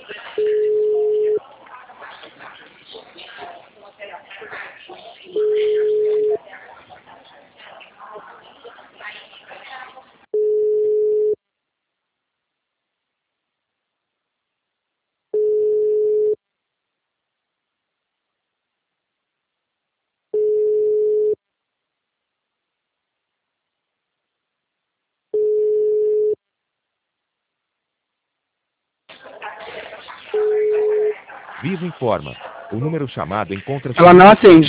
Vivo informa. O número chamado encontra-se... Ela não atende.